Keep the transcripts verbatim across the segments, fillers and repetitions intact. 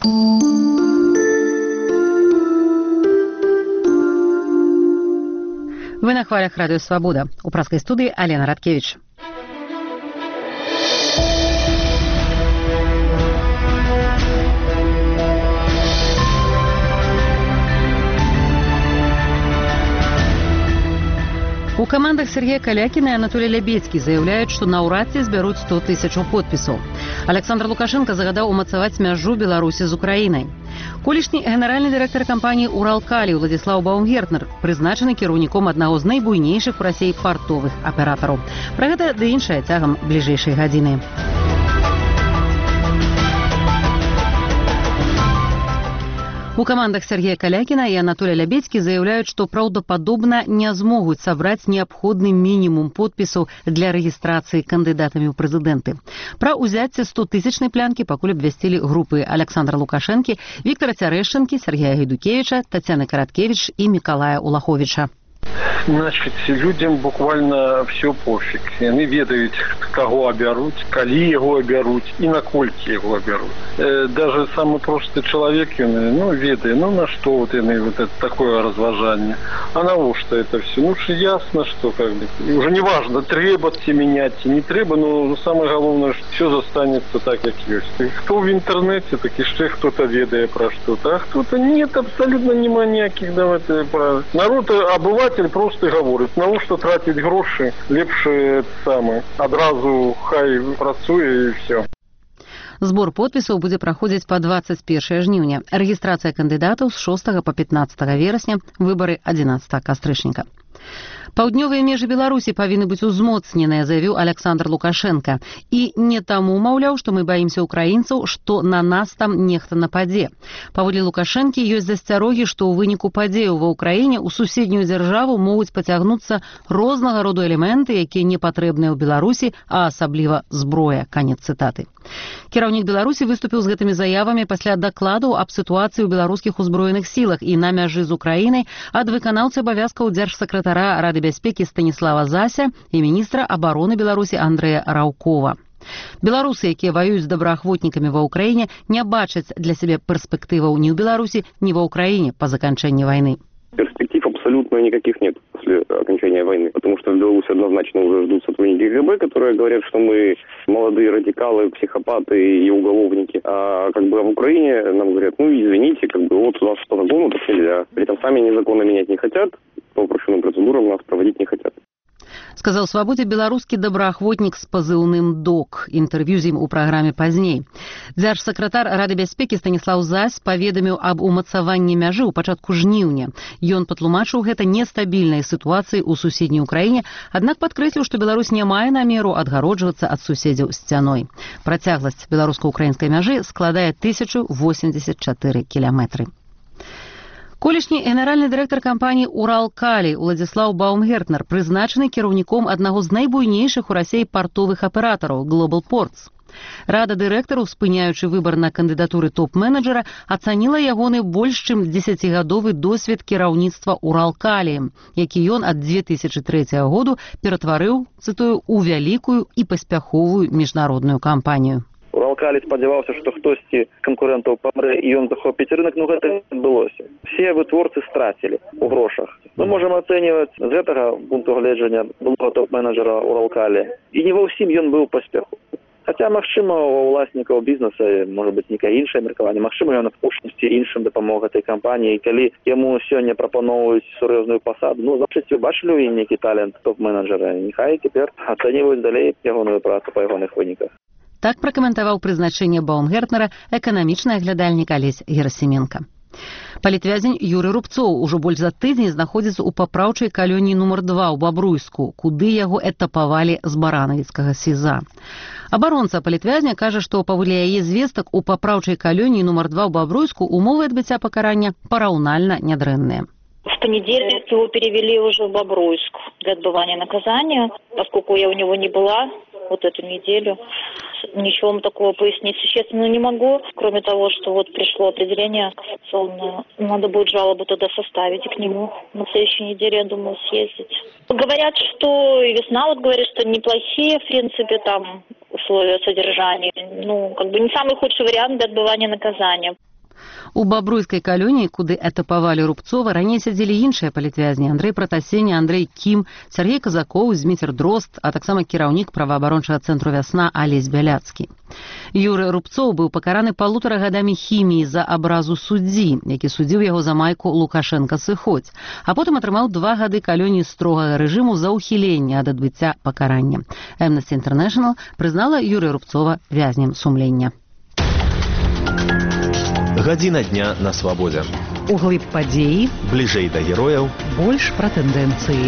Вы на хвалях Радио Свобода. У праской студии Алена Радкевич. У командах Сергея Калякина и Анатолия Лябедзькі заявляют, что наўрад ці збяруць сто тысяч подпісаў. Александр Лукашенко загадаў умацаваць мяжу Беларусі з Украінай. Колішні генеральны дырэктар кампаніі «Уралкалі» Владзіслаў Баумгертнер прызначаны кіраўніком аднаго з найбуйнейшых у Расіі партовых аператараў. Пра гэта ды іншае цягам бліжэйшай гадзіны. У командах Сергея Калякина и Анатолия Лябедзькі заявляют, что правдоподобно не смогут собрать необходный минимум подписей для регистрации кандидатами в президенты. Про узятие стотысячной плянки покуль обвестили группы Александра Лукашенки, Виктора Терещенки, Сергея Гайдукевича, Татьяны Короткевич и Миколая Улаховича. Значит, людям буквально все пофиг. Они ведают, кого оберут, коли его оберут и на кольки его оберут. Э, даже самый простой человек, ну, ведает, ну, на что вот, они, вот это такое разважание. А на что это все? Ну, что ясно, что как бы, уже не важно, требовать менять, не треба, но самое главное, что все застанется так, как есть. И кто в интернете, так и что кто-то ведает про что-то, а кто-то нет, абсолютно нема никаких, давайте, про... Народ, обыватель просто говорить, на що тратить гроші, ліпше саме, одразу хай працює і все. Збор подпісаў будзе праходзіць па двадцать первое жніўня. Рэгістрацыя кандыдатаў з шостага па пятнадцатае верасня, выбары адзінаццатага кастрычніка. Паўднёвыя межы Беларусі павінны быць узмоцненыя, заявіў Александр Лукашенко. І не таму, маўляў, што мы баімся украінцаў, што на нас там нехта нападзе. Паводле Лукашэнкі ёсць засцярогі, што ў выніку падзеяў ва ўкраіне ў суседнюю дзяржаву могуць пацягнуцца рознага роду элементы, якія не патрэбныя ў Беларусі, а асабліва зброя. Канец цытаты. Кіраўнік Беларусі выступіў з гэтымі заявамі пасля дакладаў аб сітуацыі ў беларускіх узброеных сілах і на мяжы з Украінай ад выканаўцы абавязкаў дзяржсакратара Рады бяспекі Станіслава Зася і міністра абароны Беларусі Андрэя Раўкова. Беларусы, якія ваююць з добраахвотнікамі ва ўкраіне, не бачаць для сябе перспектываў ні ў Беларусі, ні ва ўкраіне па заканчэнні вайны. Перспектив абсолютно никаких нет после окончания войны, потому что в Беларуси однозначно уже ждут сотрудники КГБ, которые говорят, что мы молодые радикалы, психопаты и уголовники. А как бы в Украине нам говорят, ну извините, как бы вот у нас по закону так нельзя. При этом сами ни законы менять не хотят, по упрощенным процедурам нас проводить не хотят. Сказал «Свободе» беларускі добраахвотнік з пазыўным «Док». Інтэрв'ю з ім у праграме пазней. Дзяржсакратар Рады бяспекі Станіслаў Зась паведаміў аб умацаванні мяжы ў пачатку жніўня. Ён патлумачыў гэта нестабільнай сітуацыі ў суседняй Украіне, аднак падкрэсліў, што Беларусь не мае намеру адгароджвацца ад суседзяў сцяной. Працягласць беларуска-украінскай мяжы складае тысячу восемьдесят четыре кіламетры. Колішні генеральны дырэктар кампаніі «Уралкалі» Владзіслаў Баумгертнер прызначаны кіраўніком аднаго з найбуйнейшых у Расіі партовых аператараў Global Ports. Рада дырэктараў, спыняючы выбар на кандыдатуры топ-менеджера, ацаніла ягоны больш чым дзесяцігадовы досвед кіраўніцтва «Уралкалі», які ён ад две тысячи трэцяга году ператварыў, цытую, у вялікую і паспяховую міжнародную кампанію. Уралкалі спадзяваўся, што хтосьці з канкурэнтаў памрэ і ён захопіць рынок, но гэта не адбылося. Все вытворцы страцілі ў грошах. Мы можам ацэньваць з гэтага пункту гледжання былога топ-менеджера Уралкалі. І не ва ўсім ён быў паспеху. Хаця, магчыма, у ўласнікаў бізнеса, можа быць, нейкае іншае меркаванне. Магчыма, ён апошнасці іншым дапамог гэтай кампаніі. І калі яму сёння прапаноўваюць сур'ёзную пасаду, ну, значыць, вы бачылі ў ім нейкі талент топ-менеджера. Няхай цяпер ацэньваюць далей ягоную працу па ягоных выніках. Так пракаментаваў прызначэнне Баумгертнера эканамічны аглядальнік Алесь Герасименко. Палітвязень Юрый Рубцоў ужо больш за тыдзень знаходзіцца ў папраўчай калоніі нумар два ў Бабруйску, куды яго этапавалі з баранавіцкага СІЗА. Абаронца палітвязня кажа, што паводле яе звестак у папраўчай калоніі нумар два ў Бабруйску умовы адбыцця пакарання параўнальна нядрэнныя. В понедельник его перевели уже в Бобруйск для отбывания наказания, поскольку я у него не была вот эту неделю. Ничего вам такого пояснить существенно не могу, кроме того, что вот пришло определение кассационное. Надо будет жалобу тогда составить и к нему на следующей неделе, я думаю, съездить. Говорят, что и весна, вот говорит, что неплохие, в принципе, там условия содержания. Ну, как бы не самый худший вариант для отбывания наказания. У бабруйскай калоніі, куды этапавалі Рубцова, раней сядзелі іншыя палітвязні: Андрэй Пратасень, Андрэй Кім, Сергей Казакоў, Зміцер Дрозд, а таксама кіраўнік праваабарончага цэнтру «Вясна» Алесь Бяляцкі. Юрый Рубцоў быў пакараны палутара гадамі хіміі за абразу суддзі, які судзіў яго за майку «Лукашенка сыходзь», а потым атрымаў два гады калоніі строгага рэжыму за ўхіленне ад адбыцця пакарання. Amnesty International прызнала Юрыя Рубцова вязнем сумлення. Гадзіна дня на свабодзе. Углыб падзеі, бліжэй да герояў, больш пра тэндэнцыі.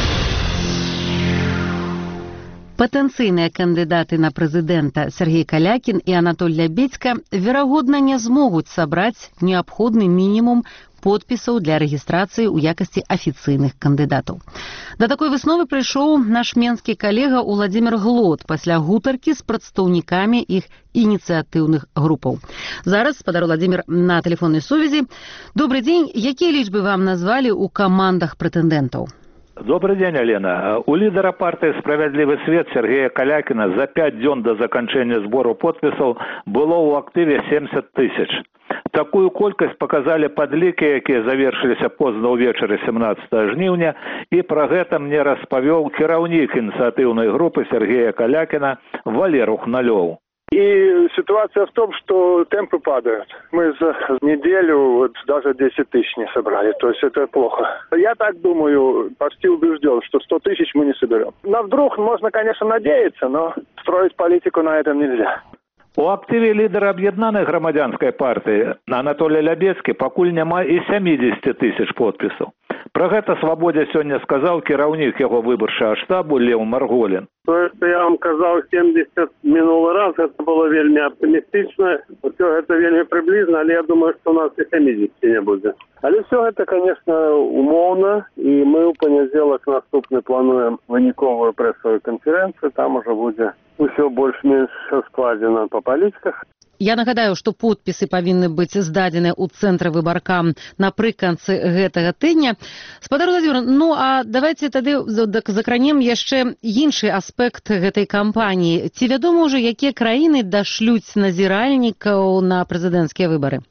Патэнцыйныя кандыдаты на прэзідэнта Сергей Калякін і Анатоль Лябедзька верагодна не змогуць сабраць неабходны мінімум подпісаў для рэгістрацыі ў якасці афіцыйных кандыдатаў. Да такой высновы прыйшоў наш менскі калега Уладзімір Глот пасля гутаркі з прадстаўнікамі іх ініцыятыўных групаў. Зараз спадар Уладзімір на тэлефоннай сувязі. Добрый дзень, якія лічбы вам назвалі ў камандах прэтэндэнтаў? Добрый день, Алена. У лидера партии «Справедливый свет» Сергея Калякина за пять дён до заканчэння збору подпісаў было ў актыве семьдесят тысяч. Такую колькасць показалі падлікі, якія завершыліся позна ўвечары семнадцатага жніўня, і пра гэта мне распавёў кіраўнік ініцыятыўнай групы Сергея Калякина Валерий Хналёв. И ситуация в том, что темпы падают. Мы за неделю вот даже десять тысяч не собрали, то есть это плохо. Я так думаю, почти убежден, что сто тысяч мы не соберем. На вдруг можно, конечно, надеяться, но строить политику на этом нельзя. У актыве лідара аб'яднанай грамадзянскай партыі Анатолия Лябедзькі пакуль няма і сямидесяти тысяч подпісаў. Пра гэта «Свабодзе» сёння сказаў кіраўнік яго выбарчага штабу Леў Марголін. То, что я вам сказал семьдесят минулый раз, это было вельми оптимистично. Все это вельми приблизно, але я думаю, что у нас и семидесяти не будет. Але все это, конечно, умовно, и мы у понедельник наступный плануем выніковую прессовую конференцию, там уже будет все больше-меньше складено по политиках. Я нагадаю, што подпісы павінны быць здадзены ў цэнтры выбарка напрыканцы гэтага тыдня. Спадар Владзімір, ну а давайте тады закранем яшчэ іншы аспект гэтай кампаніі. Ці вядома ўжо, якія краіны дашлюць назіральнікаў на прэзідэнцкія выбары?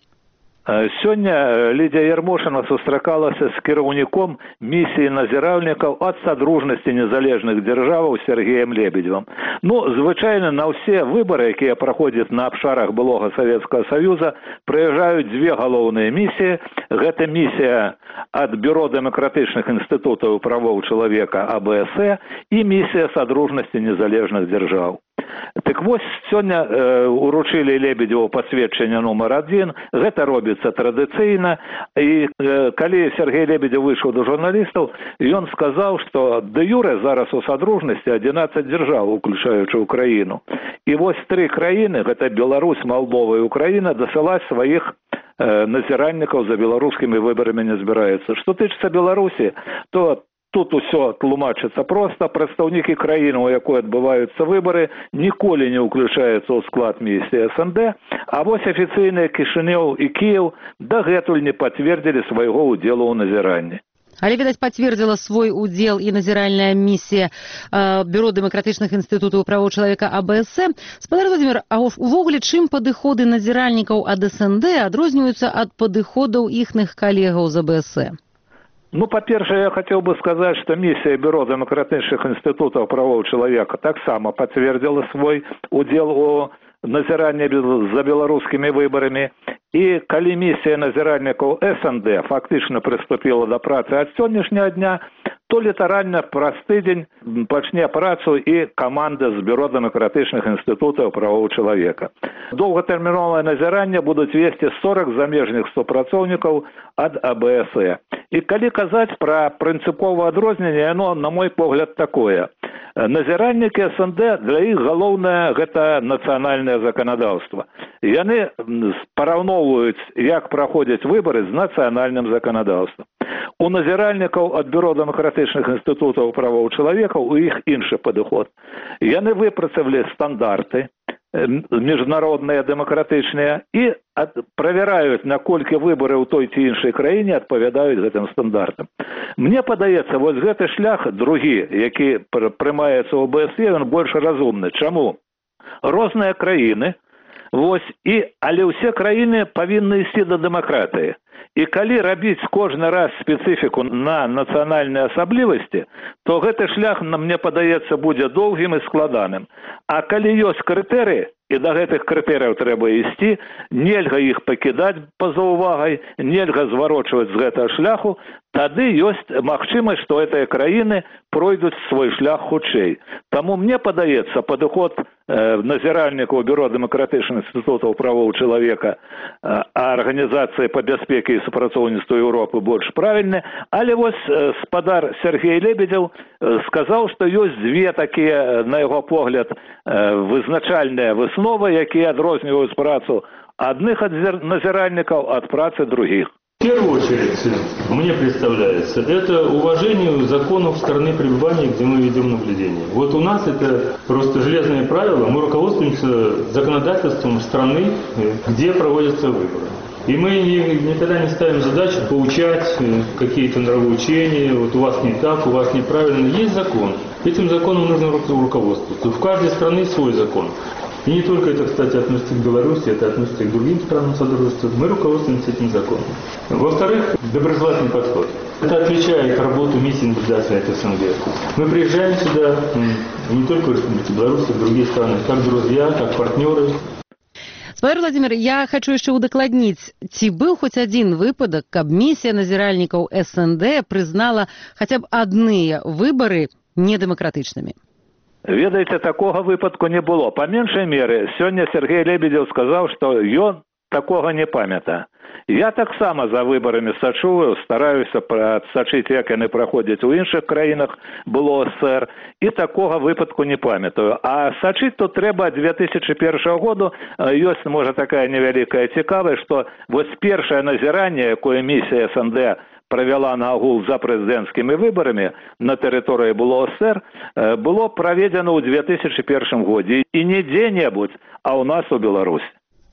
Сёння Лідія Ярмошина сустракалася з кіраўніком місіі назіральнікаў ад Садружнасці незалежных дзяржаваў Сергеем Лебедевым. Ну, звычайна на ўсе выбары, якія праходзяць на абшарах былога Савецкага Саюза, прыязджаюць дзве галоўныя місіі. Гэта місія ад Бюро дэмакратычных інстытутаў правоў чалавека А Б С Э і місія Садружнасці незалежных дзяржаў. Так вось, сёння э, уручылі Лебедеву пасведчанне нумар адзін, гэта робіцца традыцыйна, і э, калі Сергей Лебедев выйшаў да журналістаў, ён сказаў, што дэ юрэ зараз у Садружнасці адзінаццаць дзяржаў, уключаючы Украіну. І вось тры краіны, гэта Беларусь, Малдова і Украіна, дасылаць сваіх э, назіральнікаў за беларускімі выбарамі не збіраецца. Што тычыцца Беларусі, то тут усё тлумачыцца проста. Прадстаўнікі краіны, у якой адбываюцца выбары, ніколі не ўключаюцца ў склад місіі Эс Эн Дэ, а вось афіцыйныя Кішынёў і Кіеў дагэтуль не пацвердзілі свайго ўдзелу ў назіранні. Але, відаць, пацвердзіла свой удзел і назіральная місія э, Бюро дэмакратычных інстытутаў правоў чалавека А Б С Э. Спадар Владзімір, а увогуле чым падыходы назіральнікаў ад Эс Эн Дэ адрозніваюцца ад падыходаў іхных калегаў з А Б С Э? Ну, по-першае, я хотел бы сказать, что миссия Бюро демократических институтов правов человека таксама подтвердила свой удел у назирания за белорусскими выборами. И коли миссия назиральников Эс Эн Дэ фактично приступила до працы от сегодняшнего дня, то літаральна праз тыдзень пачне працу і каманда з Бюро дэмакратычных інстытутаў правоў чалавека. Доўгатэрміновае назіранне будуць весці сорок замежных супрацоўнікаў ад А Б С Э. І калі казаць пра прынцыповае адрозненне, яно, на мой погляд, такое. Назіральнікі Эс Эн Дэ, для іх галоўнае гэта нацыянальнае заканадаўства. Яны параўноўваюць, як праходзяць выбары з нацыянальным заканадаўствам. У назіральнікаў ад Бюро дэмакратычных інстытутаў правоў чалавека у іх іншы падыход. Яны выпрацавалі стандарты міжнародныя дэмакратычныя і правяраюць, наколькі выбары ў той ці іншай краіне адпавядаюць гэтым стандартам. Мне падаецца, вось гэты шлях другі, які прымаецца ў Б С Е, ён больш разумны. Чаму? Розныя краіны Вось, і, але ўсе краіны павінны ісці да дэмакратыі. І калі рабіць кожны раз спецыфіку на нацыянальныя асаблівасці, то гэты шлях, мне падаецца, будзе доўгім і складаным. А калі ёсць крытэрыі, і да гэтых крытэрыяў трэба ісці, нельга іх пакідаць па-за увагай, нельга зварочваць з гэтага шляху, тады ёсць магчымасць, што гэтыя краіны пройдуць свой шлях хутчэй. Таму мне падаецца, падыход э, назіральнікаў Бюро дэмакратычных інстытутаў правоў чалавека, э, а арганізацыі па бяспеке і супрацоўніцтву Еўропы больш правільны, але вось э, спадар Сергей Лебедзеў э, сказаў, што ёсць дзве такія, на яго погляд, э, вызначальныя высновы, якія адрозніваюць працу адных назіральнікаў ад працы других. В первую очередь, мне представляется, это уважение законов страны пребывания, где мы ведем наблюдение. Вот у нас это просто железное правило, мы руководствуемся законодательством страны, где проводятся выборы. И мы никогда не ставим задачу поучать какие-то нравоучения, вот у вас не так, у вас неправильно. Есть закон. Этим законом нужно руководствоваться. В каждой стране свой закон. И не только это, кстати, относится к Беларуси, это относится и к другим странам Содружества. Мы руководствуемся этим законом. Во-вторых, доброжелательный подход. Это отвечает работу миссии наблюдателя от СНГ. Мы приезжаем сюда, не только в Республику Беларусь, а в другие страны, как друзья, как партнеры. Спадар Владимир, я хочу яшчэ удакладніць, ці быў хоць адзін выпадак, каб місія назіральнікаў СНД прызнала хаця б адныя выбары недэмакратычнымі? Ведаеце, такога выпадку не было. Па меншай меры, сёння Сергей Лебедзеў сказаў, што ён такога не памятае. Я таксама за выбарамі сачую, стараюся адсачыць, як яны праходзяць у іншых краінах, было СССР, і такога выпадку не памятаю. А сачыць тут трэба две тысячы першага году. Ёсць, можа, такая невялікая цікавасць, што вось першае назіранне, якое місія СНД провела на агул за прэзідэнцкімі выбарамі на тэрыторыі было СССР, было праведзена ў две тысячы першым годзе. І не дзе-небудзь, а ў нас у Беларусі.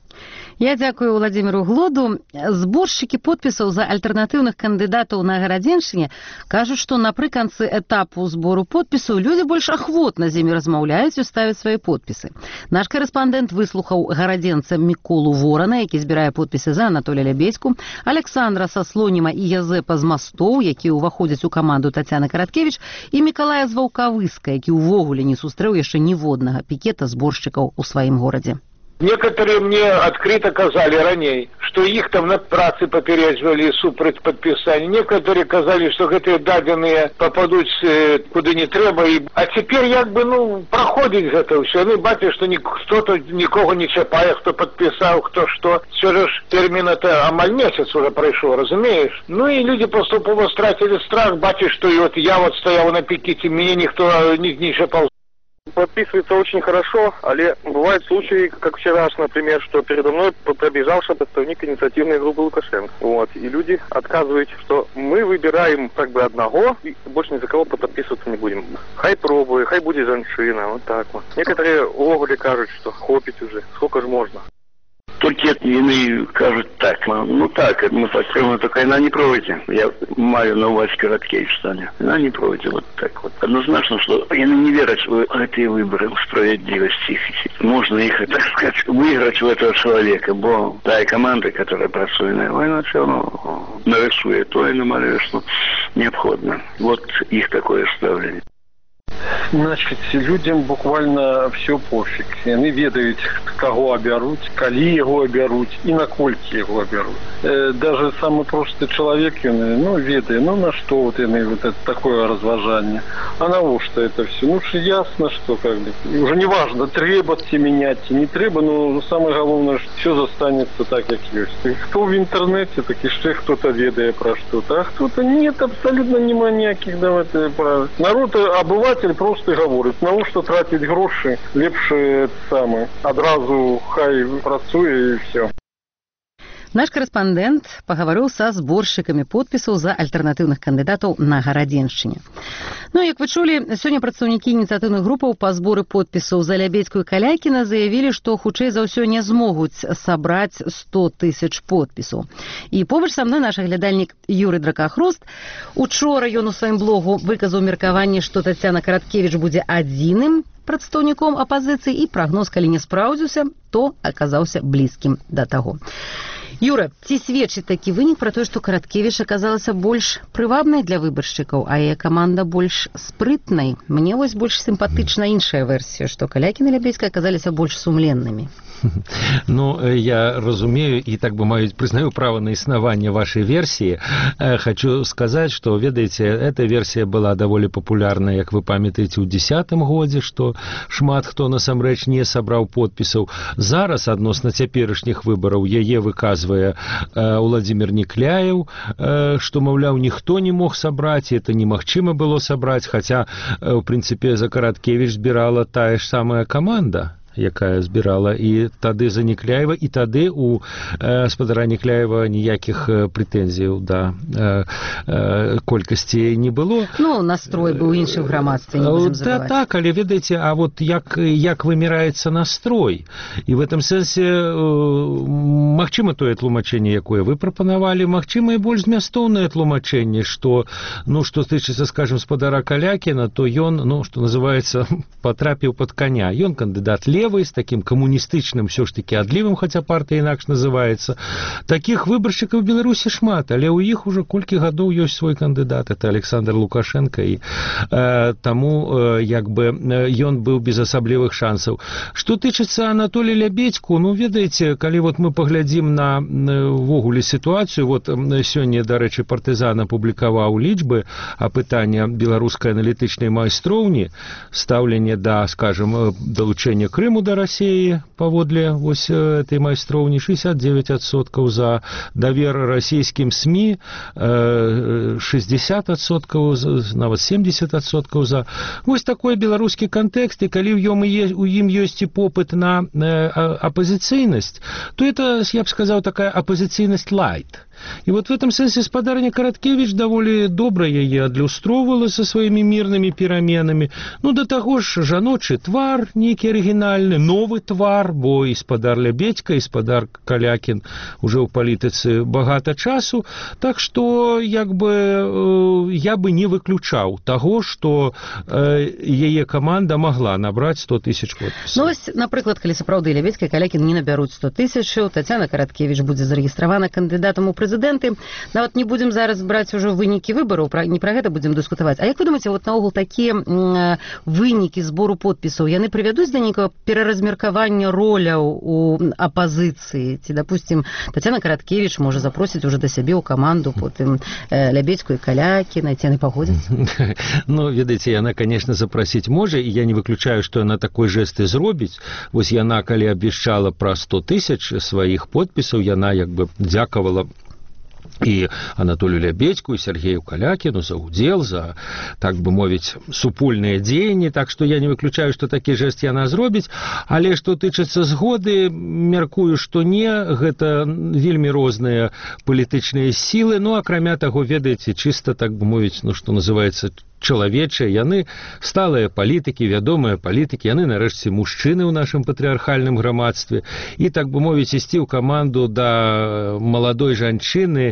Я дзякую Владимиру Глоду. Зборшчыкі подпісаў за альтэрнатыўных кандыдатаў на Гарадзеншчыне кажуць, што напрыканцы этапу збору подпісаў людзі больш ахвотна з імі размаўляюць і ставяць свае подпісы. Наш карэспандэнт выслухаў гарадзенца Міколу Ворана, які збірае подпісы за Анатолія Лябедзьку, Александра са Слоніма і Язэпа з Мастоў, які ўваходзяць у каманду Тацяны Караткевіч, і Мікалая з Ваўкавыска, які ўвогуле не сустрэў яшчэ ніводнага пікета зборшчыкаў у сваім горадзе. Некоторые мне открыто казали ранее, что их там на працы попередживали супраць подписания. Некоторые казали, что гэтые даденные попадут куда не треба. И... А теперь як бы, ну, проходит это все. Они бачат, что кто-то никого не чапае, кто подписал, кто что. Все же термин-то амаль месяц уже прошел, разумеешь? Ну и люди поступово стратили страх, бачат, что и вот я вот стоял на пикете, мне никто не, не чапал. Подписывается очень хорошо, але бывают случаи, как вчера, например, что передо мной пробежался представник инициативной группы Лукашенко. Вот. И люди отказывают, что мы выбираем как бы одного, и больше ни за кого подписываться не будем. Хай пробуй, хай будет женщина, вот так вот. Некоторые оволи кажут, что хопить уже, сколько же можно. Только иные кажут так. Ну так, мы построим, только она не пройдет. Я маю на увазі Караткевич стане. Она не пройдет вот так вот. Однозначно, что они не верят в эти выборы, в справедливость их. Можно их, так сказать, выиграть у этого человека, бо та команда, которая працует на войну, все равно нарисует то и намалюет, что необходимо. Вот их такое ставление. Значит, людям буквально все пофиг. Яны ведаюць, каго абяруць, калі яго абяруць і наколькі яго абяруць. Э, даже самый просты чалавек, яны, ну, ведае, ну, на што вот яны вот это такое разважанне. А навошта это все? Ну, ж ясно, что как бы уже не важно, трэба ці менять, ці не трэба, но самое главное, что все застанется так, як ёсць. И кто в интернете, так яшчэ кто-то ведае про что-то, а кто-то нет, абсолютно нема ніякіх давайте прав. Народ, обыватель просто говорить, на что тратить гроши, лепше самое, одразу хай працуе и все. Наш карэспандэнт пагаварыў са зборшчыкамі подпісаў за альтэрнатыўных кандыдатаў на Гарадзеншчыне. Ну, як вы чулі, сёння прадстаўнікі ініцыятыўных групаў па зборы подпісаў за Лябедзьку і Калякіна заявілі, што хутчэй за ўсё не змогуць сабраць сто тысяч подпісаў. І побач са мной наш глядальнік Юрый Дракахрост. Учора ён у сваім блогу выказаў меркаванне, што Тацяна Караткевіч будзе адзіным прадстаўніком апазіцыі, і прагноз, калі не спраўдзіўся, то аказаўся блізкім да таго. Юра, ці сведчыць такі вынік пра тое, што Караткевіч аказалася больш прывабнай для выбаршчыкаў, а яе каманда больш спрытнай? Мне вось больш сімпатычна іншая версія, што Калякін і Лябедзька аказаліся больш сумленнымі. Ну, я разумею и, так бы мою, признаю право на існаванне вашей версии. Хочу сказать, что, ведаеце, эта версия была даволі популярна, як вы памятаеце, у десятым годзе, что шмат хто насамрэч не сабраў подпісаў. Зараз, адносна цяперашніх выбараў, яе выказвае Владимир Некляев, что, маўляў, ніхто не мог сабраць, это немагчыма было сабраць, хотя, в принципе, за Караткевіч збірала тая ж самая команда, якая збірала і тады за Некляева, і тады у э, спадара Некляева ніякіх э, прэтэнзіяў да э, э, колькасці не было. Ну, настрой быў іншы ў грамадстве, не будзем забываць. Да, так, але ведаеце, а вот як, як выміраецца настрой? І в этом сэнсе э, магчыма тое тлумачэнне, якое вы прапанавалі, магчыма і больш змястоўнае тлумачэнне, што, ну, што тычыцца, скажем, спадара Калякіна, то ён, ну, што называецца, патрапіў пад каня. Ён кандыдат левый, с таким коммунистычным все ж таки адлівым, хотя партия инакш называется. Таких выборщиков в Беларуси шмат, але у іх уже колькі гадоў ёсць свой кандыдат, это Александр Лукашенко, и э, тому э, як бы ён быў без асаблівых шансаў. Што тычыцца Анатолия Лябедзьку, ну, ведаеце, калі вот мы паглядзім на ввогуле сітуацыю, вот сёння, дарэчы, партызан апублікаваў лічбы апытання беларускай аналітычнай майстроўні, стаўленне да, скажем, далучэння Крыму до России паводле вось этой майстроўні, шестьдесят девять адсоткаў за давер расійскім СМИ, шестьдесят адсоткаў, нават семьдесят адсоткаў за. Вось такой беларускі кантэкст, і калі у ім ёсць і попыт на апозіцыйнасць, то это, я б сказаў, такая апозіцыйнасць лайт. И вот в этом сенсе спадарня Караткевич даволі добра яе адлюстроўвала со сваімі мірнымі пераменамі. Ну, да таго ж, жаночы твар нейкі арыгінальны, новы твар, бо і спадар Лябедзька, і спадар Калякін уже ў палітыцы багата часу. Так што, як бы, я бы не выключаў таго, што яе каманда магла набраць сто тысяч подпісаў. Ну, ось, напрыклад, калі сапраўды Лябедзька і Калякін не набяруць сто тысяч, Тацяна Караткевич будзе зарэгістравана кандыдатам у прэзідэнты. Нават не будзем зараз браць ужо вынікі выбараў, не пра гэта будзем дыскутаваць. А як вы думаеце, вот наогул такія вынікі збору подпісаў, яны прывядуць да нейкага пераразмеркавання роляў у апазіцыі? Ці, допустим, Тацяна Караткевич можа запросіць уже да сябе ў каманду потым Лябедзьку і Калякіна, ці яны пагодзяцца? Ну, ведаеце, яна, конечно, запросіць можа, і я не выключаю, што яна такой жэст і зробіць. Вось яна, калі абвяшчала пра сто тысяч сваіх подпісаў, яна як бы дзякавала и Анатолию Лябедзьку, и Сергею Калякину за удел, за, так бы мовіць, супольныя дзеянні, так што я не выключаю, што такі жэст яна зробіць, але што тычыцца згоды, мяркую, што не, гэта вельмі розныя палітычныя сілы, ну, акрамя таго, ведаеце, чыста, так бы мовіць, ну, што называецца, чалавечыя, яны сталыя палітыкі, вядомыя палітыкі, яны нарэшце мужчыны ў нашым патрыархальным грамадстве, і, так бы мовіць, ісці ў каманду да маладой жанчыны, э,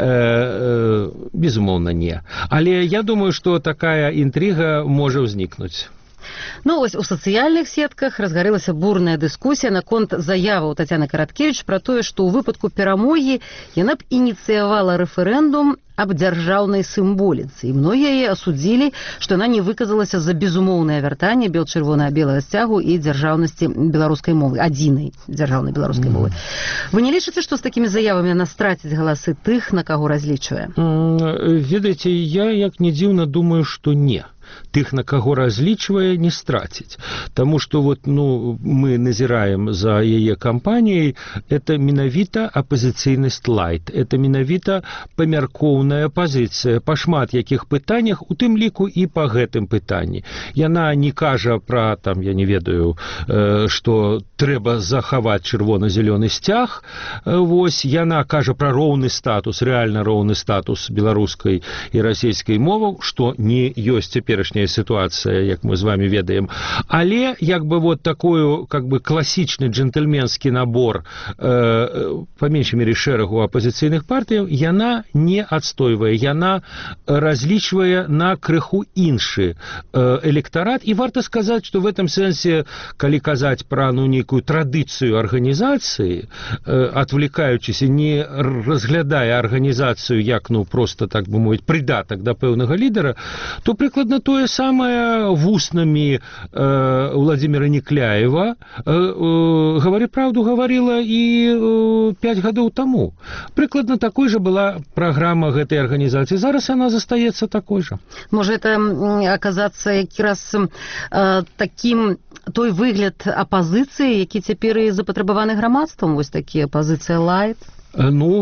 э, безумоўна, не. Але я думаю, што такая інтрыга можа ўзнікнуць. Ну, вось у сацыяльных сетках разгарэлася бурная дыскусія наконт заяваў Тацяны Караткевич пра тое, што ў выпадку перамогі яна б ініцыявала рэферэндум аб дзяржаўнай сімволіцы. І многія яе асудзілі, што яна не выказалася за безумоўнае вяртанне бел-чырвона-белага сцягу і дзяржаўнасці беларускай мовы, адзінай дзяржаўнай беларускай мовы. Вы не лічыце, што з такімі заявамі яна страціць галасы тых, на каго разлічвае? Ведаеце, я, як не дзіўна, думаю, што не. Тых, на каго разлічвае, не страціць. Таму што вот, ну, мы назіраем за яе кампаніяй, это менавіта апазіцыйнасць лайт, это менавіта памяркоўная пазіцыя па шмат якіх пытаннях, у тым ліку і па гэтым пытанні. Яна не кажа пра, там, я не ведаю, э, што трэба захаваць чырвона-зялёны сцяг, э, вось, яна кажа пра роўны статус, рэальна роўны статус беларускай і расійскай моваў, што не ёсць цяпер цяперашняя сітуацыя, як мы з вами ведаем. Але як бы вот такой как бы класічны джентльменскі набор э, па меншай мере шэрагу апазіцыйных партый яна не адстойвае, яна разлічвае на крыху іншы э, электарат. І варта сказаць, што в этом сэнсе, калі казаць пра ну нейкую традыцыю арганізацыі, э, отвлекаючыся, не разглядая арганізацыю як ну просто так бы мовіць придатак да пэўнага лідера, то прыкладна тое самае вуснамі э, Владимира Некляева э, э, говори правду говорила і э, пять гадоў таму. Прыкладна такой же была праграма гэтай арганізацыі. Зараз она застаецца такой же. Можа это аказацца які раз э, таким той выгляд апазіцыі, які цяпер і запатрабаваны грамадствам, вось такія пазіцыя лайт? Ну,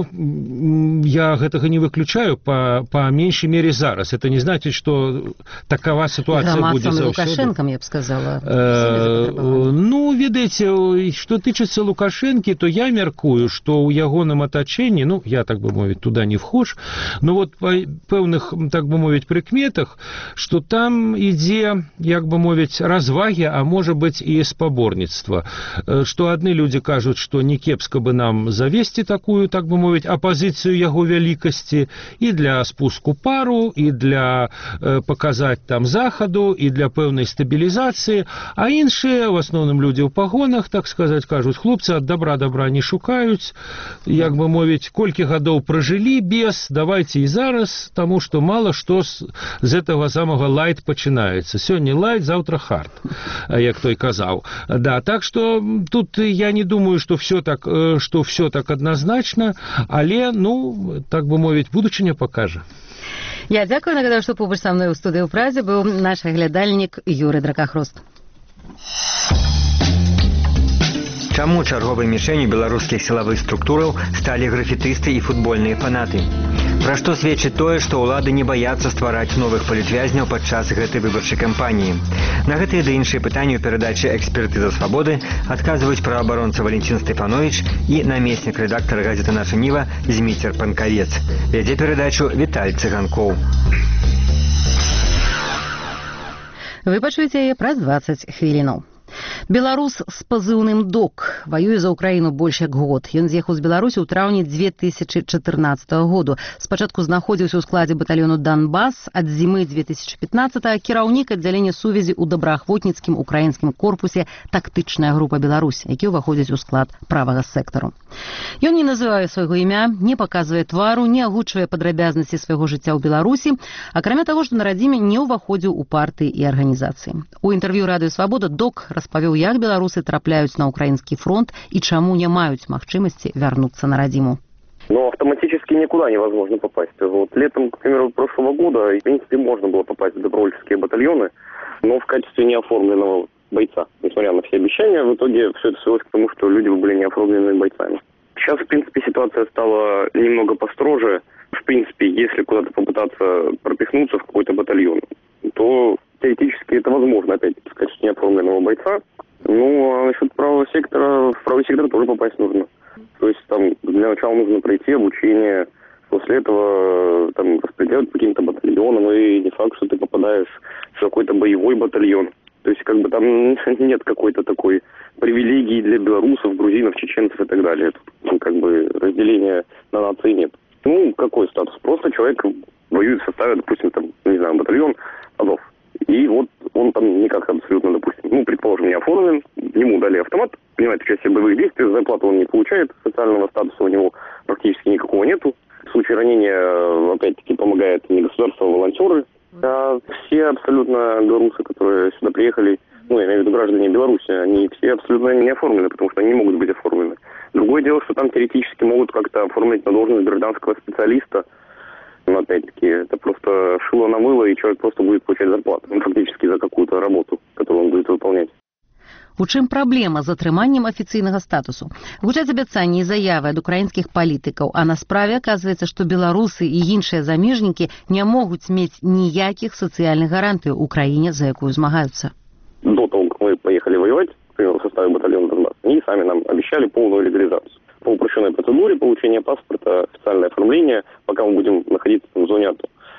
я гэтага не выключаю по, по меньшей мере зараз. Это не значит, что такова ситуация будет заўсёды. Лукашенком, я бы сказала. Э, ну, ведаеце, что тычыцца Лукашенки, то я мяркую, что у ягоным атачэнні, ну, я, так бы мовіць, туда не вхож, но вот по пэўных, так бы мовіць, прыкметах, что там ідзе, як бы мовіць, разваги, а может быть и спаборніцтва. Что адны люди кажут, что не кепска бы нам завесці такую, так бы мовіць, апозіцыю яго вялікасці і для спуску пару, і для э, паказаць там захаду, і для пэўнай стабілізацыі, а іншыя, в асноўным людзі ў пагонах, так сказаць, кажуць, хлопцы ад добра добра не шукаюць, як бы мовіць, колькі гадоў пражылі без, давайте і зараз, таму што мала што з, з этого самого лайт пачынаецца. Сёння лайт, заўтра хард, як той казаў. Да, так што тут я не думаю, што все так, што все так адназначна, але, ну, так бы мовіць, будучыня пакажа. Я дзякую, нагадаю, што побач са мной у студыі ў Празе быў наш глядальнік Юрый Дракахрост. Чаму чарговай мішэнню беларускіх сілавых структураў сталі графітысты і футбольныя фанаты? Пра што сведчыць тое, што ўлады не баяцца ствараць новых палітвязняў падчас гэтай выбарчай кампаніі? На гэтыя ды іншыя пытанні ў перадачы «Экспертыза свабоды» адказваюць праваабаронца Валентин Стефанович і намеснік рэдактара газеты «Наша Ніва» Зміцер Панкавец. Вядзе перадачу Віталь Цыганкоў. Вы пачуеце яе праз дваццаць хвілінаў. Беларус з пазыўным «Док» ваюе за Украіну больш як год. Ён з'ехаў з Беларусі ў траўні дзве тысячы чатырнаццатага году. Спачатку знаходзіўся ў складзе батальёну «Донбас», ад зімы дзве тысячы пятнаццатага кіраўнік аддзялення сувязі ў добраахвотніцкім украінскім корпусе «Тактычная група Беларусь», які ўваходзіць у склад правага сектару. Ён не называе свайго імя, не паказвае твару, не агучвае падрабязнасці свайго жыцця ў Беларусі, акрамя таго, што на радзіме не ўваходзіў у партыі і арганізацыі. У інтэрв'ю «Радыё Свабода» «Док» распавёў, як беларусы трапляюць на украінскі фронт і чаму не маюць магчымасці вярнуцца на радзіму. Но автоматически никуда невозможно попасть. Вот летом, к примеру, прошлого года, в принципе, можно было попасть в добровольческие батальоны, но в качестве неоформленного бойца. Несмотря на все обещания, в итоге все это свелось к тому, что люди были неоформленными бойцами. Сейчас, в принципе, ситуация стала немного построже. В принципе, если куда-то попытаться пропихнуться в какой-то батальон, то теоретически это возможно, опять-таки, в качестве неоформленного бойца. Ну, а насчет правого сектора, в правый сектор тоже попасть нужно. То есть там для начала нужно пройти обучение, после этого там распределять по каким-то батальонам, и не факт, что ты попадаешь в какой-то боевой батальон. То есть как бы там нет какой-то такой привилегии для белорусов, грузинов, чеченцев и так далее. Тут, как бы разделения на нации нет. Ну, какой статус? Просто человек воюет в составе, допустим, там, не знаю, батальон Азов. И вот он там никак абсолютно, допустим, ну, предположим, не оформлен, ему дали автомат, принимает участие в боевых действиях, зарплату он не получает, социального статуса у него практически никакого нету. В случае ранения, опять-таки, помогает не государство, а волонтеры. А все абсолютно белорусы, которые сюда приехали, ну, я имею в виду граждане Беларуси, они все абсолютно не оформлены, потому что они не могут быть оформлены. Другое дело, что там теоретически могут как-то оформить на должность гражданского специалиста. Но опять-таки, это просто шило на мыло, и человек просто будет получать зарплату. Ну, фактически за какую-то работу, которую он будет выполнять. У чым праблема з атрыманнем афіцыйнага статусу? Гучаць абяцанні і заявы ад украінскіх палітыкаў, а на справе аказваецца, што беларусы і іншыя замежнікі не могуць мець ніякіх сацыяльных гарантый у краіне, за якую змагаюцца. До того, как мы поехали воевать, в составе батальона Донбасс, они сами нам обещали полную легализацию. По упрощенной процедуре получения паспорта, официальное оформление, пока мы будем находиться в зоне АТО.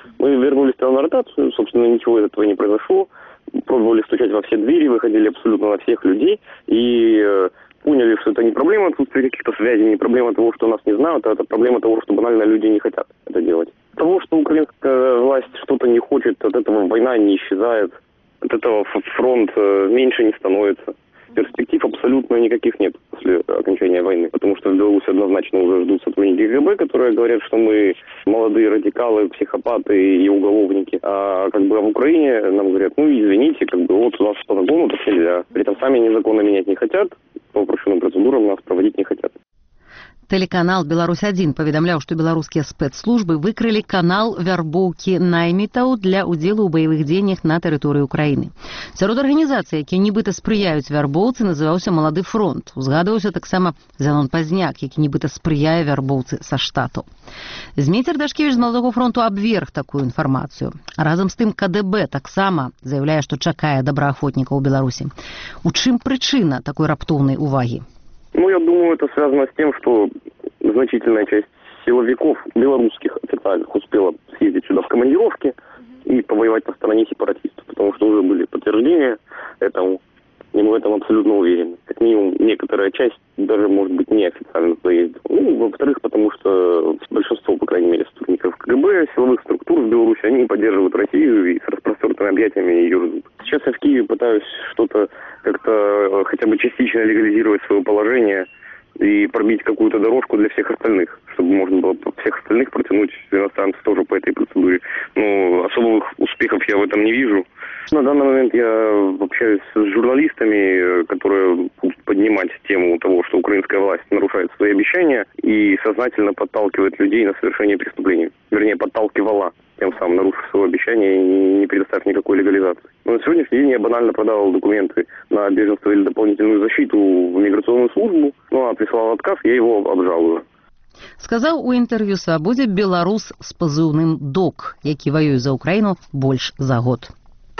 Мы вернулись на ротацию, собственно, ничего из этого не произошло. Пробовали стучать во все двери, выходили абсолютно на всех людей и э, поняли, что это не проблема отсутствия каких-то связей, не проблема того, что нас не знают, а это проблема того, что банально люди не хотят это делать. Того, что украинская власть что-то не хочет, от этого война не исчезает, от этого фронт э, меньше не становится. Перспектив абсолютно никаких нет после окончания войны, потому что в Беларуси однозначно уже ждут сотрудники КГБ, которые говорят, что мы молодые радикалы, психопаты и уголовники. А как бы в Украине нам говорят, ну извините, как бы вот у нас по закону так нельзя. При этом сами ни законы менять не хотят, по упрощенным процедурам нас проводить не хотят. Тэлеканал «Беларусь один» паведамляў, што беларускія спецслужбы выкрылі канал вярбоўкі наймітаў для ўдзелу ў баявых дзеяннях на тэрыторыі ўкраіны. Сярод арганізацый, якія нібыта спрыяюць вярбоўцы, называўся «Малады фронт». Узгадваўся таксама Зянон Пазняк, які нібыта спрыяе вярбоўцы са штату. Змейцер Дашкевіч з «Маладога фронту» абверг такую інфармацыю. Разам з тым КДБ таксама заяўляе, што чакае добраахвотнікаў у Беларусі. У чым прычына такой раптоўнай увагі? Ну, я думаю, это связано с тем, что значительная часть силовиков белорусских официальных успела съездить сюда в командировки и повоевать на стороне сепаратистов, потому что уже были подтверждения этому, и мы в этом абсолютно уверены. Как минимум, некоторая часть даже, может быть, неофициально туда ездила. Ну, во-вторых, потому что большинство, по крайней мере, сотрудников КГБ, силовых структур в Беларуси, они поддерживают Россию и с распростертыми объятиями ее ждут. Сейчас я в Киеве пытаюсь что-то как-то хотя бы частично легализировать свое положение и пробить какую-то дорожку для всех остальных, чтобы можно было всех остальных протянуть иностранцев тоже по этой процедуре. Но особых успехов я в этом не вижу. На данный момент я общаюсь с журналистами, которые будут поднимать тему того, что украинская власть нарушает свои обещания и сознательно подталкивает людей на совершение преступлений. Вернее, подталкивала, тем самым нарушив свое обещание и не предоставив никакой легализации. Но на сегодняшний день я банально продавал документы на беженство или дополнительную защиту в миграционную службу, ну а прислал отказ, я его обжалую. Сказаў у інтэрв'ю «Свабодзе» беларус з пазыўным «Док», які ваюе за Украіну больш за год.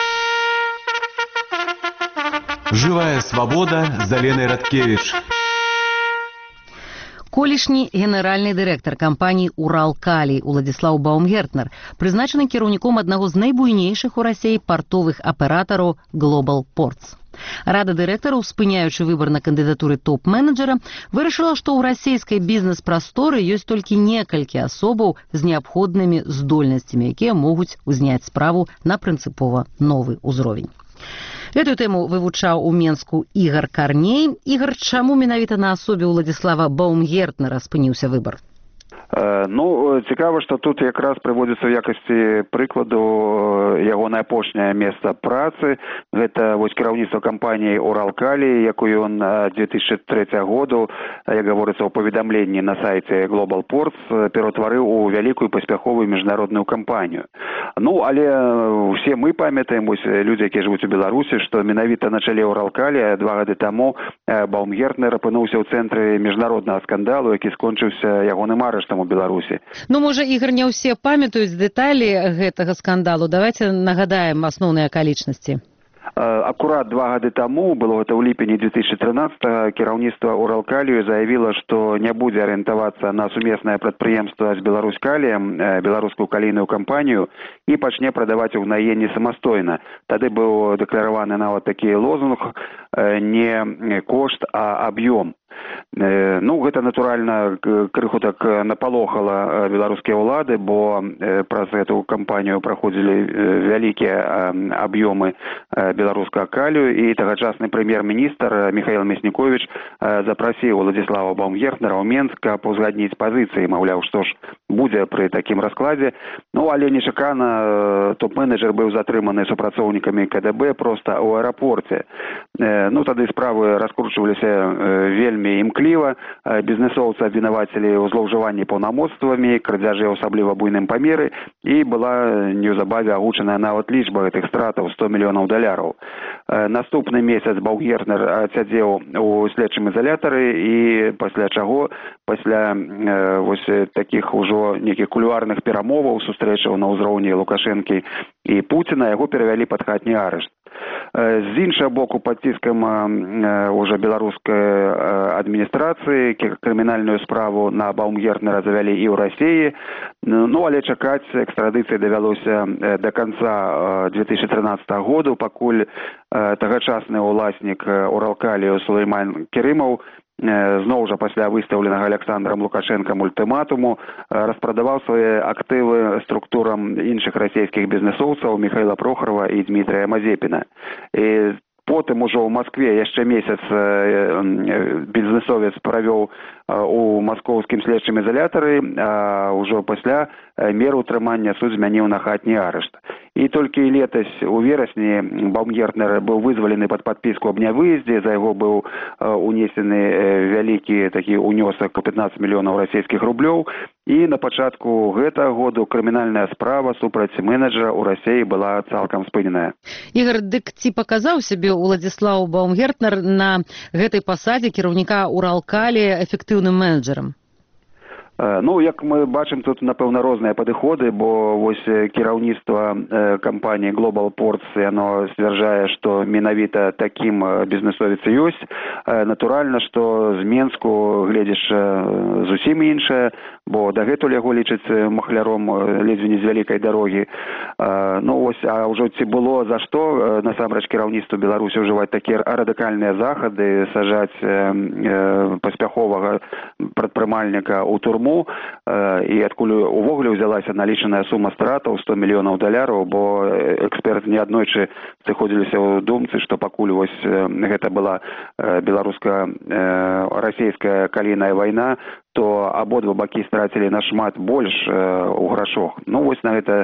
Живая свобода з Аленай Радкевіч. Колішні генеральны дырэктар кампаніі «Уралкалій» Уладзіслаў Баумгертнер прызначаны кіраўніком аднаго з найбуйнейшых у Расіі партовых аператараў «Глобал Портс». Рада дырэктараў, спыняючы выбар на кандыдатуры топ-менеджера, вырашыла, што ў расійскай бізнес-прасторы ёсць толькі некалькі асобаў з неабходнымі здольнасцямі, якія могуць узняць справу на прынцыпова новы ўзровень. Эту тэму вывучаў у Менску Ігар Карней. Ігар, чаму менавіта на асобе Уладзіслава Баумгертнера спыніўся выбар? Ну, цікава, што тут якраз прыводзіцца ў якасці прыкладу ягонае апошняе месца працы. Гэта вось кіраўніцтва кампаніі «Уралкалій», якую ён две тысячи трэцяга году, як гаворыцца ў паведамленні на сайце Global Ports, пераўтварыў у вялікую паспяховую міжнародную кампанію. Ну, але усе мы памятаем, вось людзі, якія жывуць у Беларусі, што менавіта на чале «Уралкалія» два гады таму Баумгертнер апынуўся ў цэнтры міжнароднага скандалу, які скончыўся ягоным арыштам у Беларусі. Ну, можа, Ігар, не ўсе памятаюць дэталі гэтага скандалу. Давайте нагадаем асноўныя акалічнасці. Акурат два гады таму, было гэта ў ліпені две тысячи тринадцатага, кіраўніцтва «Уралкалію» заявіла, што не будзе арыентавацца на сумеснае прадпрыемства з «Беларускаліем», беларускую калійную кампанію, і пачне прадаваць угнаенне самастойна. Тады быў дэклараваны нават такі лозунг не кошт, а аб'ём. Ну, гэта, натуральна, крыху так напалохала беларускія ўлады, бо праз эту кампанію праходзілі вялікія аб'ёмы беларускага калію, і тагачасны прэм'ер-міністр Михаил Мясніковіч запрасіў Уладзіслава Баумгертнера ў Менск, каб узгадніць пазіцыі, маўляў, што ж будзе пры такім раскладзе. Ну, але нечакана топ-менеджер быў затрыманы супрацоўнікамі КДБ проста ў аэрапорце. Ну, тады справы раскручваліся вельмі імкліва. Бізнесоўцы абвінавацілі ў злоўжыванні паўнамоцтвамі, крадзяжы ў асабліва буйным памеры, і была неўзабаве агучаная нават лічба гэтых стратаў сто мільёнаў даляраў. Наступны месяц Баумгертнер адсядзеў у следчым ізалятары, і пасля чаго, пасля вось такіх ужо нейкіх кулуарных перамоваў, сустрэчаў на ўзроўні Лукашэнкі і Пуціна, яго перавялі пад хатні арышт. З іншага боку, пад ціскам уже беларускай адміністрацыі крымінальную справу на Баумгертнера завялі і ў Расіі. Ну, але чакаць экстрадыцыі давялося да канца две тысячи тринадцатого году, пакуль тагачасны ўласнік Уралкалію Сулейман Керимов зноў жа пасля выстаўленага Александром Лукашенком ультыматуму распрадаваў свае актывы структурам іншых расійскіх бізнесоўцаў Михаила Прохорова і Дмітрия Мазепіна. І потым ужо ў Маскве яшчэ месяц бізнесовец правёў у маскоўскім следчым изолятары, а ўжо пасля меру ўтрымання суд змяніў на хатні арышт. І толькі летась у верасні Баумгертнер быў вызвалены пад падпіску аб нявыездзе, за яго быў унесены вялікі такі унёсак пятнадцать мільёнаў расійскіх рублёў, і на пачатку гэтага году крымінальная справа супраць менеджера ў Расіі была цалкам спыненая. Ігор, дык ці паказаў сябе Уладзіслаў Баумгертнер на гэтай пасадзе кіраўніка Уралкалі эфектыўным менеджерам? Ну, як мы бачым, тут, напэўна, розныя падыходы, бо вось кіраўніцтва кампаніі Global Ports, яно сцвярджае, што менавіта такім бізнесовец ёсць. Натуральна, што з Менску гледзіш зусім іншае, бо дагэтуль яго лічаць махляром ледзьве не з вялікай дарогі. Ну, вось, а ўжо ці было за што насамрэч кіраўніцтву Беларусі ўжываць такія радыкальныя захады, сажаць паспяховага прадпрымальніка ў турму, і адкуль увогуле ўзялася налічаная сума стратаў сто мільёнаў даляраў, бо эксперты неаднойчы сыходзіліся ў думцы, што пакуль вось гэта была беларуска-расійская калійная вайна, то абодва бакі страцілі нашмат больш у грашох. Ну, вось на гэта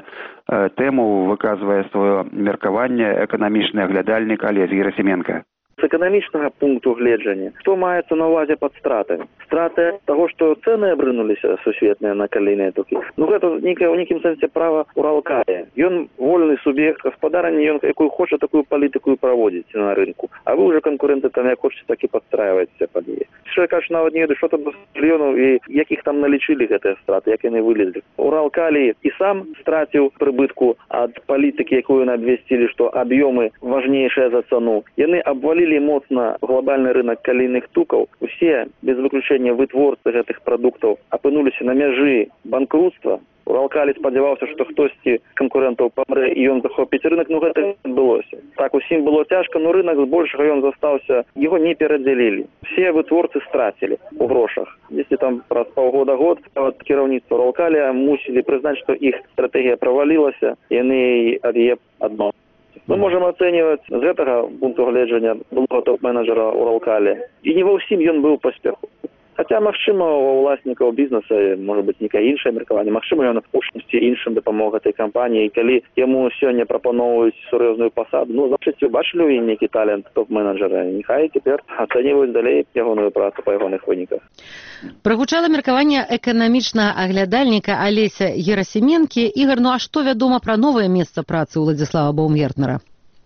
тэму выказвае сваё меркаванне эканамічны аглядальнік Алесь Герасименко. З эканамічнага пункту гледжання, што маецца на ўвазе пад стратамі? Страты таго, што цэны абрынуліся сусветныя на калійныя токі. Ну, гэта ў нейкім сэнсе права Уралкалія. Ён вольны суб'ект гаспадарання, ён якую хоча такую палітыку і праводзіць на рынку. А вы ўжо канкуренты там як хочаце, так і падстрайваеце пад яе. Што я кажу, нават не ведаю, што там мільёнаў і якіх там налічылі гэтыя страты, як яны вылезлі. Уралкалій і сам страціў прыбытку ад палітыкі, якую яны абвясцілі, што аб'ёмы важнейшыя за цану. Яны абвалілі моцна глобальны рынок калійных тукаў. Усе, без выключэння вытворцы гэтых прадуктаў, апынуліся на мяжы банкрутства. Уралкалі спадзяваўся, што хтосьці з канкурентаў памрэ і ён захопіць рынок, ну гэта не адбылося. Так, усім было цяжка, но рынок збольшага ён застаўся, яго не перадзялілі. Все вытворцы страцілі ў грошах. Если там праз паўгода-год кіраўніцтва Уралкалія мусілі прызнаць, што іх стратэгія правалілася, яны ад яе адно. Мы можем оценивать з гэтага пункту гледжання былога топ-менеджера Уралкалі. І не ва ўсім ён быў паспеху. Хаця, магчыма, у ўласнікаў бізнеса, можа быць, нейкае іншае меркаванне. Магчыма, ён у штосьці іншым дапамог гэтай кампаніі. І калі яму сёння прапаноўваюць сур'ёзную пасаду, ну, значыць, вы бачылі ў ім нейкі талент топ-менеджера. Няхай цяпер ацэньваюць далей ягоную працу па ягоных выніках. Прагучала меркаванне эканамічнага аглядальніка Алеся Герасименкі. Ігор, ну а што вядома пра новае месца працы Уладзіслава Баумгертнера?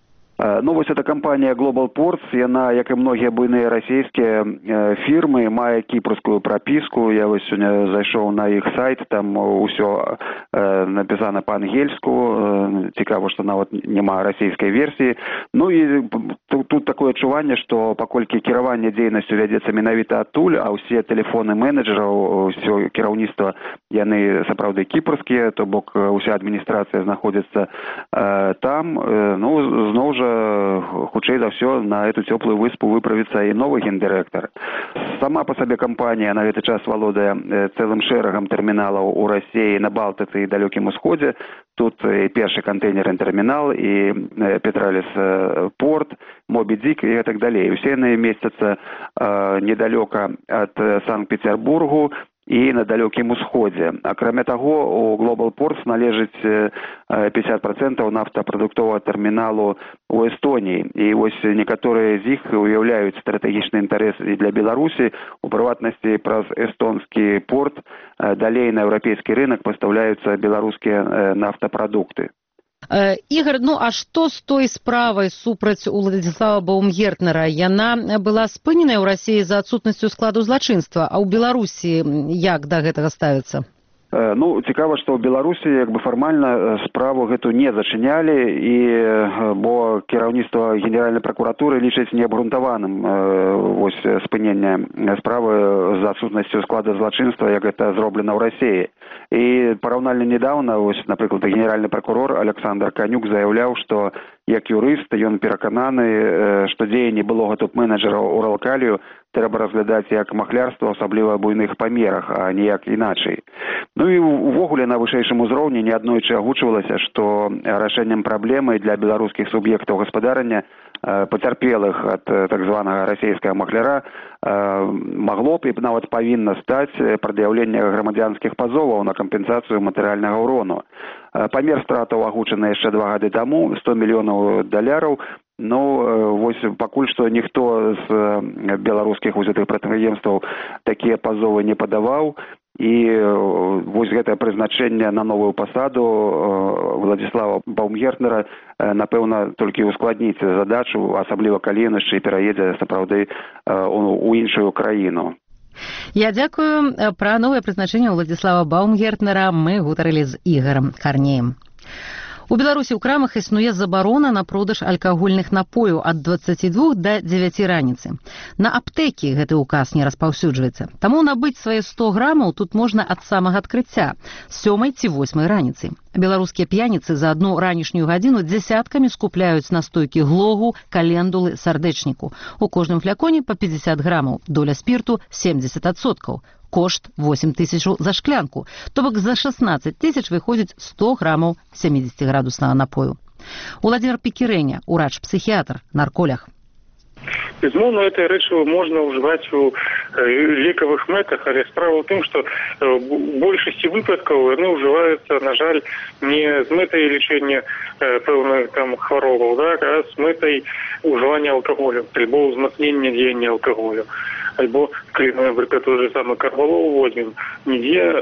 Ну, вось эта кампанія Global Ports, яна, як і многія буйныя расійскія фірмы, мае кіпрскую прапіску. Я вось сёння зайшоў на іх сайт, там усё напісана па-ангельску. Цікава, што нават няма расійскай версіі. Ну і тут такое адчуванне, што паколькі кіраванне дзейнасцю вядзецца менавіта адтуль, а ўсе тэлефоны менеджераў, усё кіраўніцтва, яны сапраўды кіпрскія, то бок уся адміністрацыя знаходзіцца там. Ну, зноў жа, хутчэй за ўсё на эту цёплую выспу выправіцца і новы гендырэктар. Сама па сабе кампанія на гэты час валодае цэлым шэрагам тэрміналаў у Расіі, на Балтыцы і далёкім усходзе. Тут і першы кантэйнер-тэрмінал, і Петраліс порт, Мобі Дік і так далей. Усе яны месцяцца недалёка ад Санкт-Петербургу і на далёкім усходзе. Акрамя таго, у Global Ports належыць пятьдесят процентов нафтапрадуктовага тэрміналу у Эстоніі. І вось некаторыя з іх уяўляюць стратэгічны інтарэс і для Беларусі. У прыватнасці, праз эстонскі порт далей на еўрапейскі рынок пастаўляюцца беларускія нафтапрадукты. Ігор, ну а што з той справай супраць Уладзіслава Баумгертнера? Яна была спыненая ў Расіі за адсутнасцю складу злачынства, а ў Беларусі як да гэтага ставіцца? Ну, цікава, што ў Беларусі як бы фармальна справу гэту не зачынялі, і бо кіраўніцтва генеральнай пракуратуры лічыць неабгрунтаваным вось спынення справы з адсутнасцю склада злачынства, як гэта зроблена ў Расіі. І параўнальна недавно, вось, напрыклад, генеральны пракурор Александр Канюк заяўляў, што як юрыст ён перакананы, што дзеянні былога топ-менеджера Уралкалію трэба разглядаць як махлярства, асабліва ў буйных памерах, а ніяк іначай. Ну і увогуле на вышэйшым узроўні неаднойчы агучвалася, што рашэннем праблемы для беларускіх суб'ектаў гаспадарання пацярпелых ад так званага расійскага махляра магло б і нават павінна стаць прад'яўленне грамадзянскіх пазоваў на кампенсацыю матэрыяльнага ўрону. Памер стратаў агучаны яшчэ два гады таму, сто мільёнаў даляраў. Ну, вось пакуль што ніхто з беларускіх узятых прадпрыемстваў такія пазовы не падаваў, і вось гэтае прызначэнне на новую пасаду Владзіслава Баумгертнера, напэўна, толькі ускладніць задачу, асабліва калі ён яшчэ пераедзе сапраўды у іншую краіну. Я дзякую. Пра новае прызначэнне Владзіслава Баумгертнера мы гутарылі з Ігарам Карнеем. У Беларусі ў крамах існуе забарона на продаж алкагольных напояў ад дваццаці двух да дзевяці раніцы. На аптэкі гэты ўказ не распаўсюджваецца. Таму набыць свае сто грамаў тут можна ад самага адкрыцця, з сёмай ці восьмай раніцы. Беларускія п'яніцы за адну ранішнюю гадзіну дзясяткамі скупляюць настойкі глогу, календулы, сардэчніку. У кожным фляконе па пятьдесят грамаў, доля спірту семьдесят адсоткаў. Кошт восемь тысяч за шклянку, то бок за шестнадцать тысяч выходзіць сто грамаў семидесятиградуснага напою. Владимир Пекиреня, урач-психиатр, нарколог. Безумоўна, гэтае рэчыва можна ўжываць у лекавых мэтах, але справа ў тым, што ў большасці выпадкаў яны ўжываюцца, на жаль, не з мэтай лечення пэўных там хваробаў, да, а з мэтай ўжывання алкаголю, альбо ўзмацнення дзеяння алкаголю. Альбо, калі мы, напрыклад, той же самы карвалол возьмем, нідзе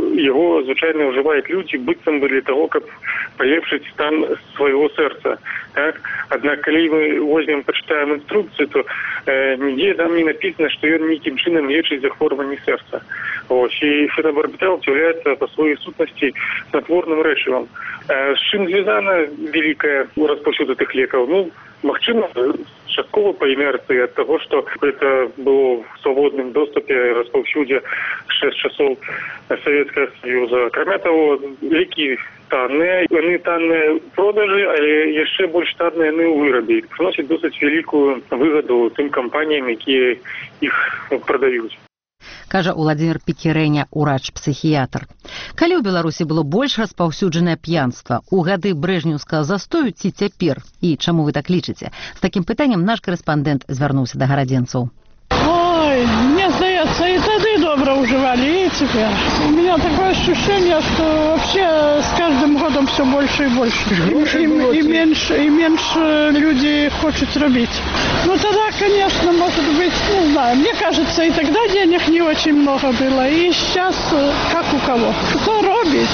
яго звычайна ўжываюць людзі быццам бы для таго, каб палепшыць стан свайго сэрца. Так? Аднак, калі мы возьмем, пачытаем інструкцыю, то э, нідзе там не напісана, што ён нейкім чынам лечыць захворванне сэрца. Ось, і фенобарбітал з'яўляецца па сваёй сутнасці снатворным рэчывам. Э, з чым звязана вялікая распаўсюд гэтых лекаў? Ну, магчыма, часткова па інерцыі ад таго, што гэта было в свабодным доступе распаўсюдзе шэсць часоў Савецкага Саюза. Акрамя таго, лекі танныя, яны танныя ў продажы, але яшчэ больш танныя яны ў вырабе. Прыносяць досыць вялікую выгаду тым кампаніям, якія іх прадаюць. Кажа Владимир Пекиреня, урач-психіятр. Калі ў Беларусі было больш распаўсюджанае п'янства, у гады брэжнеўскага застою ці цяпер? І чаму вы так лічыце? З такім пытаннем наш корэспандэнт звярнуўся да гарадзенцаў. Ой, мне здаецца, и тады добро уживали, и теперь. У меня такое ощущение, что вообще с каждым годом все больше и больше. И, и, и, меньше, и меньше люди хотят робить. Ну тогда, конечно, может быть, не знаю, мне кажется, и тогда денег не очень много было, и сейчас как у кого. Кто робит,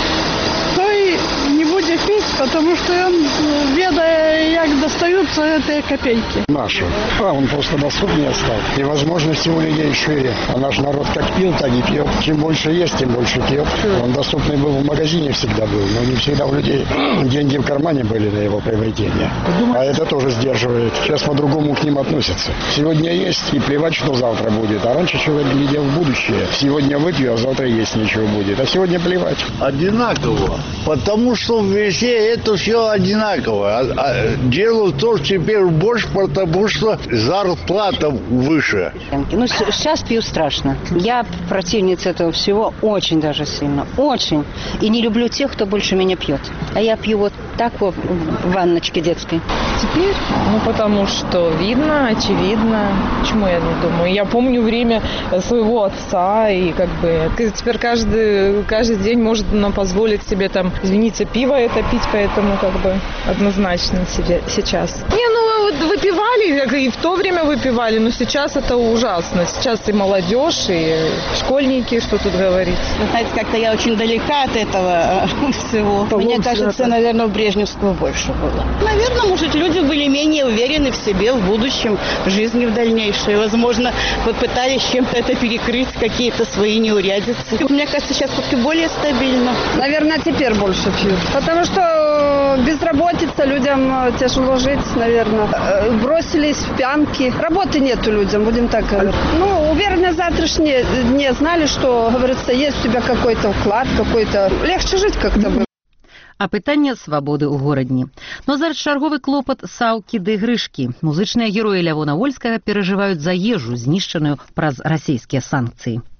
той не будет пить, потому что он, ведая, як достаются эти копейки. Нашу. А он просто доступнее стал. И возможности у людей шире. А наш народ как пил, так и пьет. Чем больше есть, тем больше пьет. Он доступный был в магазине всегда был, но не всегда у людей деньги в кармане были на его приобретение. А это тоже сдерживает. Сейчас по-другому к ним относятся. Сегодня есть, и плевать, что завтра будет. А раньше человек глядел в будущее. Сегодня выпью, а завтра есть ничего будет. А сегодня плевать. Одинаково. Потому что везде это все одинаково. А, а, дело в том, что теперь больше, потому что зарплата выше. Ну, сейчас пью страшно. Я противница этого всего очень даже сильно. Очень. И не люблю тех, кто больше меня пьет. А я пью вот так вот в ванночке детской. Теперь? Ну, потому что видно, очевидно. Почему я не думаю? Я помню время своего отца, и как бы теперь каждый, каждый день может нам позволить себе там, извините, пиво это пить, поэтому как бы однозначно себе сейчас. Не, ну, выпивали, и в то время выпивали, но сейчас это ужасно. Сейчас и молодежь, и школьники, что тут говорить. Вы знаете, как-то я очень далека от этого всего. Мне кажется, наверное, у Брежневского больше было. Наверное, может, люди были менее уверены в себе, в будущем, в жизни в дальнейшей. Возможно, попытались чем-то это перекрыть, какие-то свои неурядицы. Мне кажется, сейчас все-таки более стабильно. Наверное, теперь больше пьют. Потому что безработица, людям тяжело жить, наверное. Бросились в пьянки. Работы нету людям, будем так говорить. Ну, уверенно, завтрашние дни знали, что, говорится, есть у тебя какой-то вклад, какой-то... Легче жить как-то было. А пытанне свабоды ў горадні. Но зараз чарговы клопат Саўкі ды Грышкі. Музычныя героі Лявона Вольскага перажываюць за ежу, знішчаную праз расійскія санкцыі.